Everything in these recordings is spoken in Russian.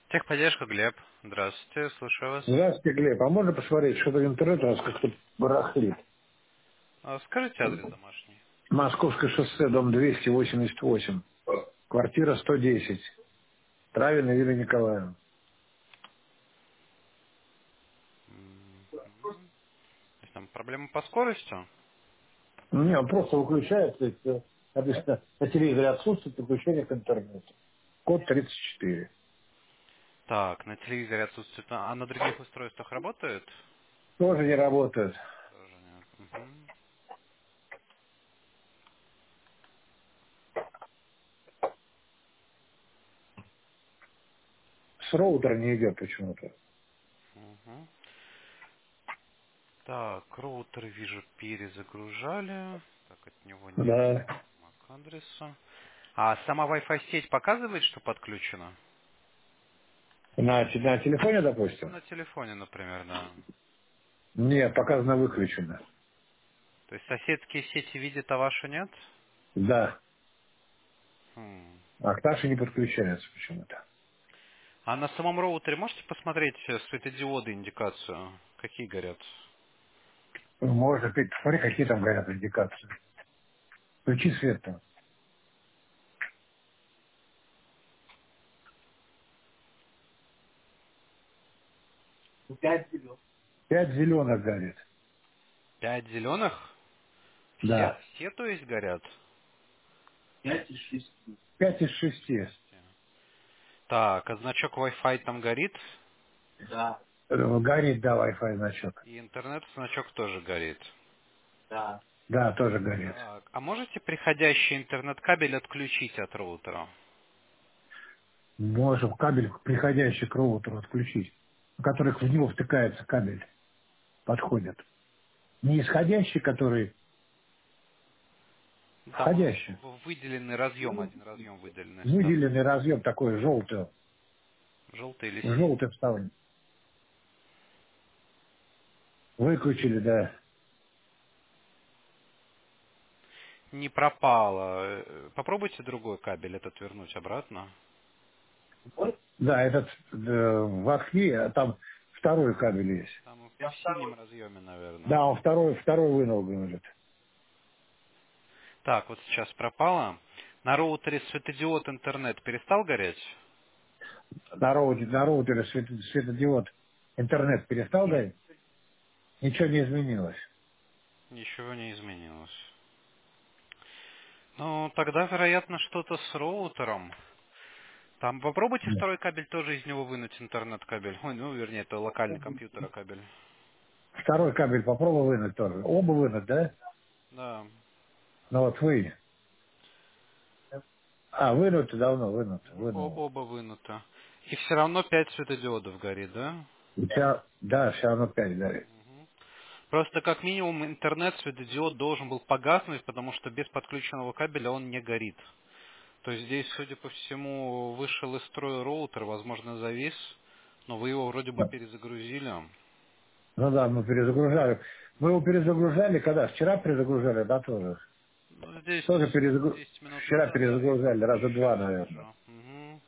Техподдержка, Глеб. Здравствуйте, слушаю вас. Здравствуйте, Глеб. А можно посмотреть, что-то интернет у нас как-то барахлит? Скажите адрес домашний. Московское шоссе, дом 288, квартира 110. Травина Юлия Николаевна. То есть там проблема по скорости? Не, он просто выключает, то есть, обычно на телевизоре отсутствует подключение к интернету. Код 34. Так, на телевизоре отсутствует. А на других устройствах работает? Тоже не работает. Тоже нет. Мгм. С роутера не идет почему-то. Мгм. Так, роутер, вижу, перезагружали. Так, от него не Да. к адресу. А сама Wi-Fi сеть показывает, что подключена? На телефоне, Ну, допустим? на телефоне, например, да. Нет, показано выключено. То есть соседские сети видят, а ваши нет? Да. Хм. А к нашей не подключается почему-то. А на самом роутере можете посмотреть светодиоды, индикацию? Какие горят? Можно, посмотри, какие там горят индикации. Включи свет там. 5 зеленых горит. 5 зеленых? Все, Да. все, то есть, горят? 5 из 6. Так, а значок Wi-Fi там горит? Горит, да, Wi-Fi значок. И интернет-значок тоже горит. Да, тоже горит. Так, а можете приходящий интернет-кабель отключить от роутера? Можем кабель, приходящий к роутеру, отключить, у которых в него втыкается кабель, подходит. Не исходящий, который Там входящий. выделенный разъем, один разъем выделенный ставят. Выделенный разъем такой желтый, Желтый или синий? желтый вставлен. Выключили, да. Не пропало. Попробуйте другой кабель этот вернуть обратно. Да, этот в окне, а там второй кабель есть. Там в синем разъеме, наверное. Да, он второй вынул, говорит. Так, вот сейчас пропало. На роутере светодиод интернет перестал гореть? На роутере светодиод интернет перестал гореть, ничего не изменилось. Ничего не изменилось. Ну, тогда, вероятно, что-то с роутером. Там попробуйте Да. второй кабель тоже из него вынуть, интернет-кабель. Ой, ну, вернее, это локальный компьютера кабель. Второй кабель попробовал вынуть тоже. Оба вынуть, да? Да. Ну вот вы. А, вынуть давно, вынул. Оба вынуто. И все равно 5 светодиодов горит, да? Да, все равно 5 горит. Просто как минимум интернет-светодиод должен был погаснуть, потому что без подключенного кабеля он не горит. То есть здесь, судя по всему, вышел из строя роутер, возможно, завис, но вы его вроде бы Да. перезагрузили. Ну да, мы перезагружали. Мы его перезагружали, когда? Вчера перезагружали, да, тоже? Ну, здесь Тоже 10 минут вчера назад, да, я перезагружали, раза два, сейчас наверное. вижу. Мгм.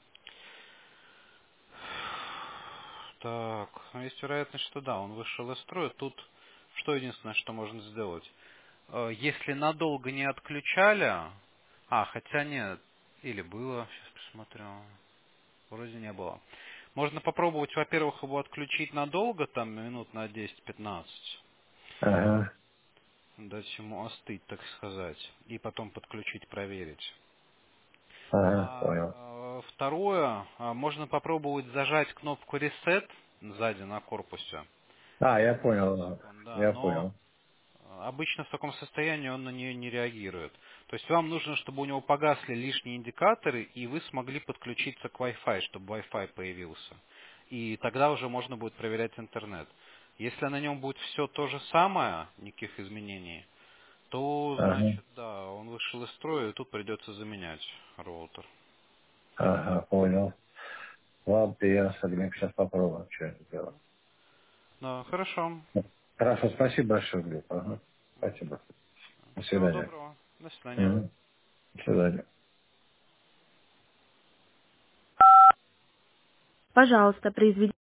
Так, ну, есть вероятность, что да, он вышел из строя. Тут что единственное, что можно сделать? Если надолго не отключали, хотя нет, или было, сейчас посмотрю, вроде не было. Можно попробовать, во-первых, его отключить надолго, там минут на 10-15, Ага, дать ему остыть, так сказать, и потом подключить, проверить. ага, понял. Второе, можно попробовать зажать кнопку Reset сзади на корпусе А, на я 10 понял, секунд, да, я но понял. обычно в таком состоянии он на нее не реагирует. То есть вам нужно, чтобы у него погасли лишние индикаторы, и вы смогли подключиться к Wi-Fi, чтобы Wi-Fi появился. И тогда уже можно будет проверять интернет. Если на нем будет все то же самое, никаких изменений, то, Ага, значит, да, он вышел из строя, и тут придется заменять роутер. ага, понял. Ладно, я с Глеб сейчас попробую, что это делать. Да, хорошо. Хорошо, спасибо большое, Глеб. Ага, спасибо. До Всего свидания. доброго. До свидания. Мгм. До свидания. Пожалуйста, произведите